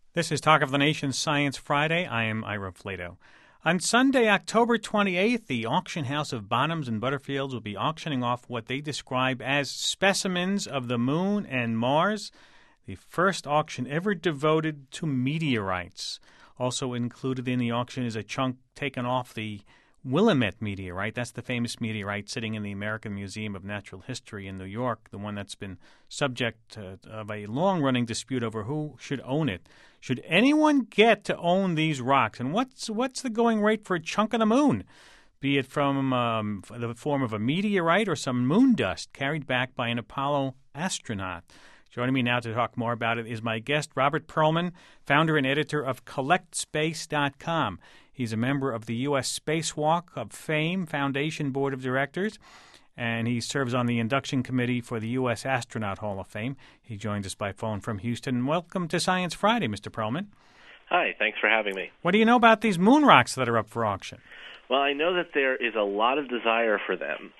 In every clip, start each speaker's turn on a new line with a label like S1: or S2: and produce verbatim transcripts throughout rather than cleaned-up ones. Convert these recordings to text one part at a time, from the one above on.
S1: This is Talk of the Nation Science Friday. I am Ira Flato. On Sunday, October twenty-eighth, the auction house of Bonhams and Butterfields will be auctioning off what they describe as specimens of the Moon and Mars, the first auction ever devoted to meteorites. Also included in the auction is a chunk taken off the Willamette meteorite. That's the famous meteorite sitting in the American Museum of Natural History in New York, the one that's been subject uh, of a long-running dispute over who should own it. Should anyone get to own these rocks? And what's what's the going rate for a chunk of the moon, be it from um, the form of a meteorite or some moon dust carried back by an Apollo astronaut? Joining me now to talk more about it is my guest, Robert Pearlman, founder and editor of collect space dot com. He's a member of the U S Spacewalk of Fame Foundation Board of Directors, and he serves on the induction committee for the U S Astronaut Hall of Fame. He joins us by phone from Houston. Welcome to Science Friday, Mister Pearlman.
S2: Hi, thanks for having me.
S1: What do you know about these moon rocks that are up for auction?
S2: Well, I know that there is a lot of desire for them,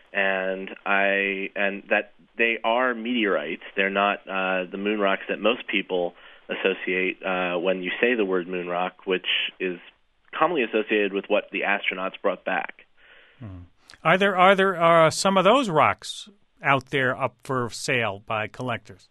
S2: and I and that they are meteorites. They're not uh, the moon rocks that most people associate uh, when you say the word moon rock, which is commonly associated with what the astronauts brought back.
S1: Hmm. Are there are there uh, some of those rocks out there up for sale by collectors?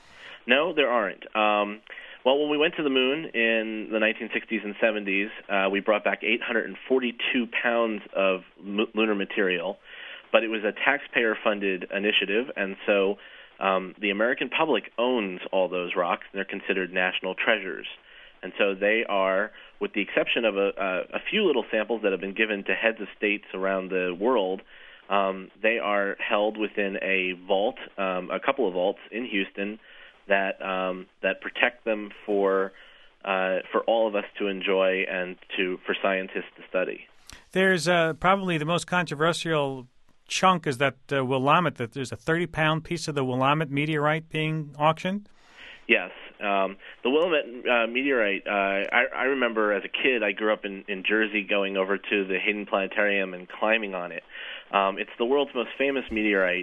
S2: No, there aren't. Um, well, when we went to the moon in the nineteen sixties and seventies, uh, we brought back eight hundred forty-two pounds of m- lunar material, but it was a taxpayer-funded initiative, and so um, the American public owns all those rocks, and they're considered national treasures. And so they are, with the exception of a, a, a few little samples that have been given to heads of states around the world, um, they are held within a vault, um, a couple of vaults in Houston that um, that protect them for uh, for all of us to enjoy and to for scientists to study.
S1: There's uh, probably the most controversial chunk is that uh, Willamette. That there's a thirty-pound piece of the Willamette meteorite being auctioned.
S2: Yes. Um, the Willamette uh, meteorite, uh, I, I remember as a kid, I grew up in, in Jersey going over to the Hayden Planetarium and climbing on it. Um, it's the world's most famous meteorite,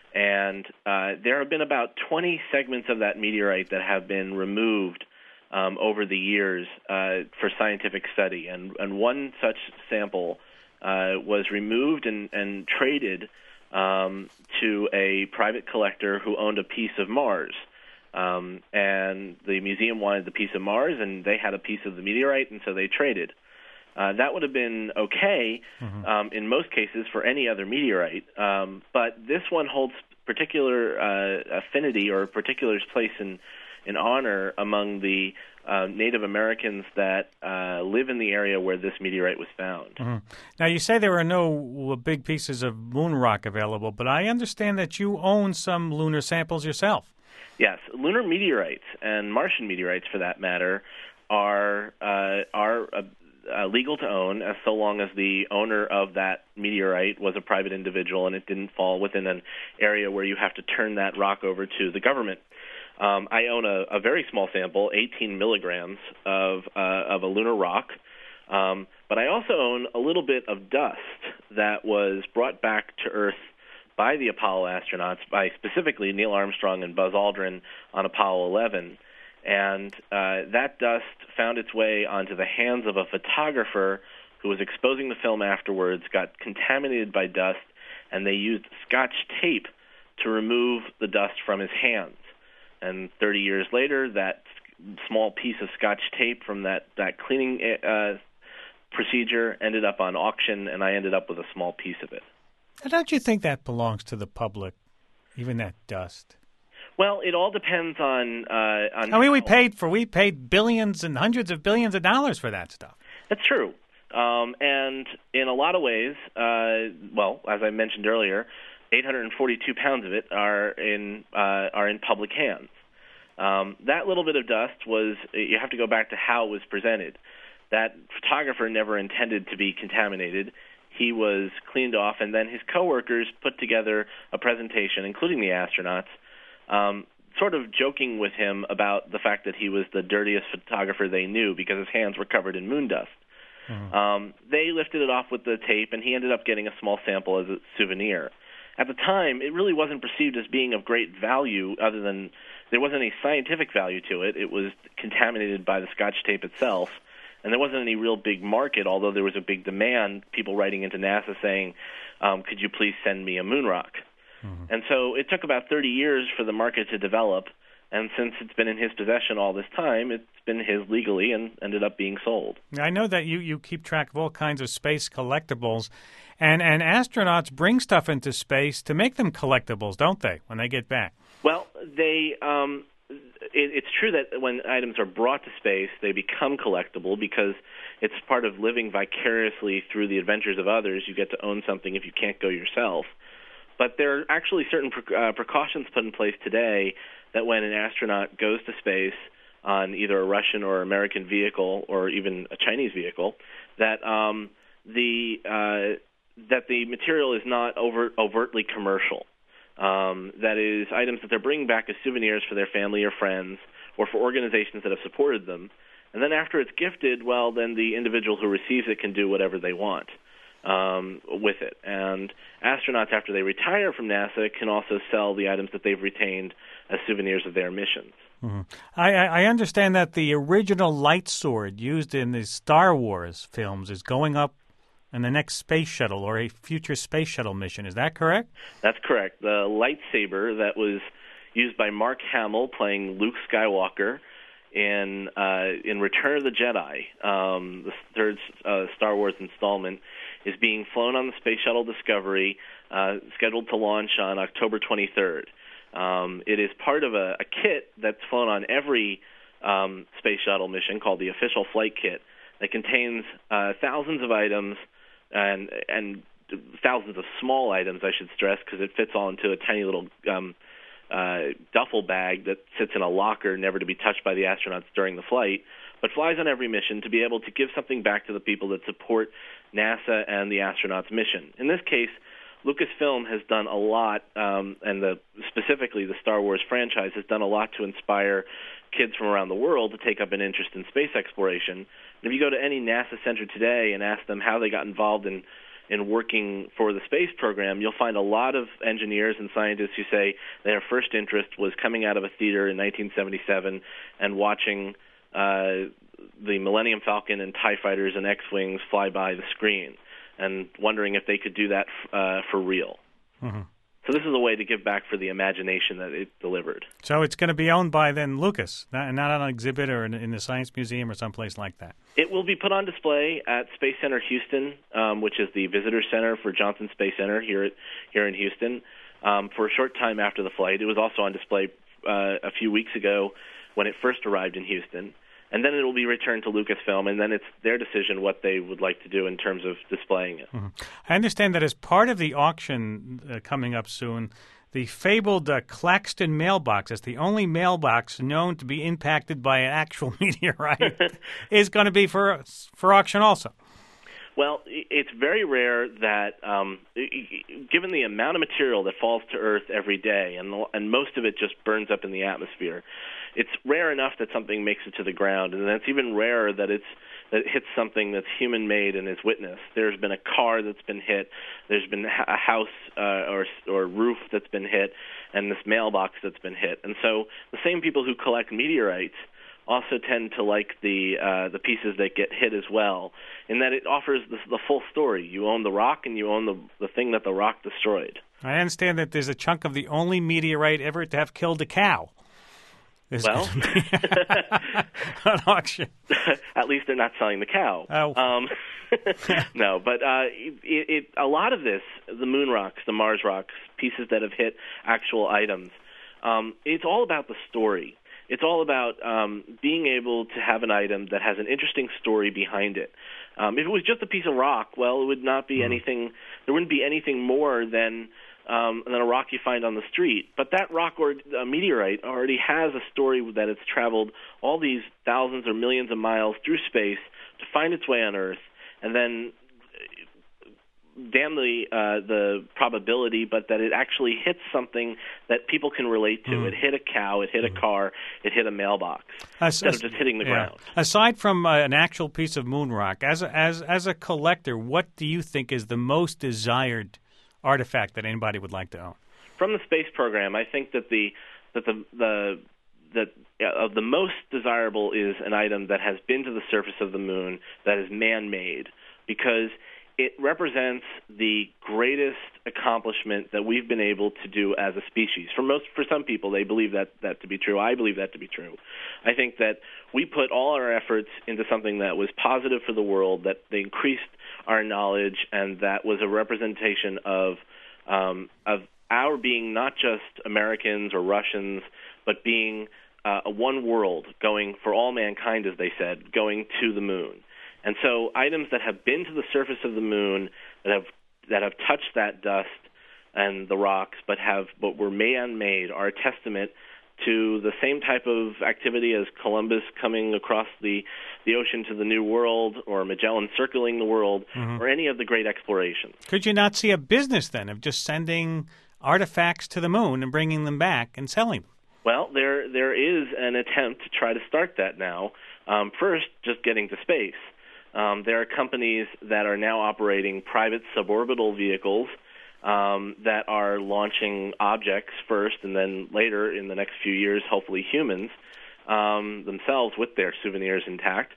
S2: and uh, there have been about twenty segments of that meteorite that have been removed um, over the years uh, for scientific study. And, and one such sample uh, was removed and, and traded um, to a private collector who owned a piece of Mars. Um, and the museum wanted the piece of Mars, and they had a piece of the meteorite, and so they traded. Uh, that would have been okay mm-hmm. um, in most cases for any other meteorite, um, but this one holds particular uh, affinity or a particular place in, in honor among the uh, Native Americans that uh, live in the area where this meteorite was found.
S1: Mm-hmm. Now, you say there are no big pieces of moon rock available, but I understand that you own some lunar samples yourself.
S2: Yes, lunar meteorites and Martian meteorites, for that matter, are uh, are uh, uh, legal to own as so long as the owner of that meteorite was a private individual and it didn't fall within an area where you have to turn that rock over to the government. Um, I own a, a very small sample, eighteen milligrams of uh, of a lunar rock, um, but I also own a little bit of dust that was brought back to Earth by the Apollo astronauts, by specifically Neil Armstrong and Buzz Aldrin on Apollo eleven. And uh, that dust found its way onto the hands of a photographer who was exposing the film afterwards, got contaminated by dust, and they used Scotch tape to remove the dust from his hands. And thirty years later, that small piece of Scotch tape from that, that cleaning uh, procedure ended up on auction, and I ended up with a small piece of it.
S1: Don't you think that belongs to the public, even that dust?
S2: Well, it all depends on. Uh, on
S1: I mean,
S2: how...
S1: we paid for we paid billions and hundreds of billions of dollars for that stuff.
S2: That's true, um, and in a lot of ways, uh, well, as I mentioned earlier, eight hundred forty-two pounds of it are in uh, are in public hands. Um, that little bit of dust was. You have to go back to how it was presented. That photographer never intended to be contaminated. He was cleaned off, and then his coworkers put together a presentation, including the astronauts, um, sort of joking with him about the fact that he was the dirtiest photographer they knew because his hands were covered in moon dust. Mm-hmm. Um, they lifted it off with the tape, and he ended up getting a small sample as a souvenir. At the time, it really wasn't perceived as being of great value other than there wasn't any scientific value to it. It was contaminated by the Scotch tape itself, and there wasn't any real big market, although there was a big demand, people writing into NASA saying, um, could you please send me a moon rock? Mm-hmm. And so it took about thirty years for the market to develop, and since it's been in his possession all this time, it's been his legally and ended up being sold.
S1: I know that you, you keep track of all kinds of space collectibles, and, and astronauts bring stuff into space to make them collectibles, don't they, when they get back?
S2: Well, they um, it, it's true that when items are brought to space, they become collectible because it's part of living vicariously through the adventures of others. You get to own something if you can't go yourself. But there are actually certain pre- uh, precautions put in place today that when an astronaut goes to space on either a Russian or American vehicle or even a Chinese vehicle, that um, the uh, that the material is not overt, overtly commercial. Um, that is, items that they're bringing back as souvenirs for their family or friends or for organizations that have supported them. And then after it's gifted, well, then the individual who receives it can do whatever they want um, with it. And astronauts, after they retire from NASA, can also sell the items that they've retained as souvenirs of their missions.
S1: Mm-hmm. I, I understand that the original light sword used in the Star Wars films is going up in the next space shuttle or a future space shuttle mission. Is that correct?
S2: That's correct. The lightsaber that was used by Mark Hamill playing Luke Skywalker in uh, in Return of the Jedi, um, the third uh, Star Wars installment, is being flown on the Space Shuttle Discovery, uh, scheduled to launch on October twenty-third. Um, it is part of a, a kit that's flown on every um, space shuttle mission called the Official Flight Kit that contains uh, thousands of items and and thousands of small items, I should stress, because it fits all into a tiny little um, uh, duffel bag that sits in a locker, never to be touched by the astronauts during the flight, but flies on every mission to be able to give something back to the people that support NASA and the astronauts' mission. In this case, Lucasfilm has done a lot, um, and the, specifically the Star Wars franchise has done a lot to inspire kids from around the world to take up an interest in space exploration. And if you go to any NASA center today and ask them how they got involved in, in working for the space program, you'll find a lot of engineers and scientists who say their first interest was coming out of a theater in nineteen seventy-seven and watching uh, the Millennium Falcon and TIE fighters and X-Wings fly by the screen, and wondering if they could do that uh, for real. Mm-hmm. So this is a way to give back for the imagination that it delivered.
S1: So it's going to be owned by then Lucas, not, not on an exhibit or in, in the Science Museum or someplace like that.
S2: It will be put on display at Space Center Houston, um, which is the visitor center for Johnson Space Center here at, here in Houston, um, for a short time after the flight. It was also on display uh, a few weeks ago when it first arrived in Houston. And then it will be returned to Lucasfilm, and then it's their decision what they would like to do in terms of displaying it.
S1: Mm-hmm. I understand that as part of the auction uh, coming up soon, the fabled uh, Claxton mailbox, as the only mailbox known to be impacted by an actual meteorite, is going to be for for auction also.
S2: Well, it's very rare that, um, given the amount of material that falls to Earth every day, and and most of it just burns up in the atmosphere, it's rare enough that something makes it to the ground, and it's even rarer that it's that it hits something that's human-made and is witnessed. There's been a car that's been hit, there's been a house uh, or or roof that's been hit, and this mailbox that's been hit. And so the same people who collect meteorites also tend to like the uh, the pieces that get hit as well, in that it offers the, the full story. You own the rock, and you own the the thing that the rock destroyed.
S1: I understand that there's a chunk of the only meteorite ever to have killed a cow. There's
S2: well,
S1: an auction.
S2: At least they're not selling the cow.
S1: Oh.
S2: Um, no, but uh, it, it, a lot of this, the moon rocks, the Mars rocks, pieces that have hit actual items, um, it's all about the story. It's all about um, being able to have an item that has an interesting story behind it. Um, if it was just a piece of rock, well, it would not be mm. anything. There wouldn't be anything more than um, than a rock you find on the street. But that rock or a meteorite already has a story that it's traveled all these thousands or millions of miles through space to find its way on Earth, and then damn the uh, the probability, but that it actually hits something that people can relate to. Mm. It hit a cow, it hit a car, it hit a mailbox, as, instead as, of just hitting the yeah. ground.
S1: Aside from uh, an actual piece of moon rock, as a, as as a collector, what do you think is the most desired artifact that anybody would like to own?
S2: From the space program, I think that the that the the that uh, the most desirable is an item that has been to the surface of the moon, that is man-made, because it represents the greatest accomplishment that we've been able to do as a species. For most, for some people, they believe that, that to be true. I believe that to be true. I think that we put all our efforts into something that was positive for the world, that they increased our knowledge, and that was a representation of um, of our being not just Americans or Russians, but being uh, a one world, going for all mankind, as they said, going to the moon. And so items that have been to the surface of the moon, that have that have touched that dust and the rocks, but have but were man-made, are a testament to the same type of activity as Columbus coming across the, the ocean to the New World, or Magellan circling the world, mm-hmm. or any of the great explorations.
S1: Could you not see a business then of just sending artifacts to the moon and bringing them back and selling them?
S2: Well, there there is an attempt to try to start that now. Um, first, just getting to space. Um, there are companies that are now operating private suborbital vehicles um, that are launching objects first, and then later, in the next few years, hopefully humans um, themselves with their souvenirs intact,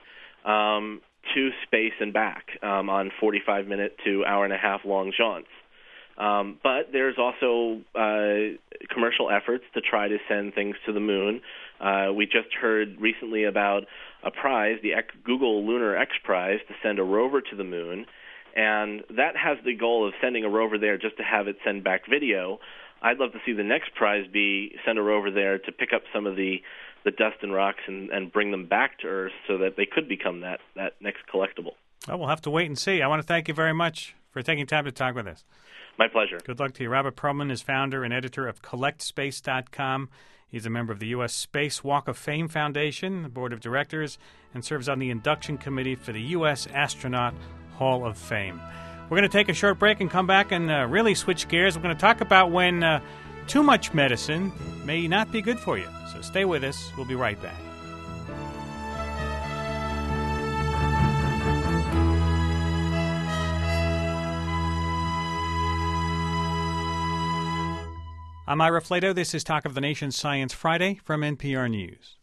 S2: um, to space and back um, on forty-five minute to hour and a half long jaunts. Um, but there's also uh, commercial efforts to try to send things to the moon. Uh, we just heard recently about a prize, the Google Lunar X Prize, to send a rover to the moon. And that has the goal of sending a rover there just to have it send back video. I'd love to see the next prize be send a rover there to pick up some of the, the dust and rocks and, and bring them back to Earth so that they could become that, that next collectible.
S1: Well, we'll have to wait and see. I want to thank you very much for taking time to talk with us.
S2: My pleasure.
S1: Good luck to you. Robert Pearlman is founder and editor of collect space dot com. He's a member of the U S Space Walk of Fame Foundation, the board of directors, and serves on the induction committee for the U S Astronaut Hall of Fame. We're going to take a short break and come back and uh, really switch gears. We're going to talk about when uh, too much medicine may not be good for you. So stay with us. We'll be right back. I'm Ira Flato. This is Talk of the Nation Science Friday from N P R News.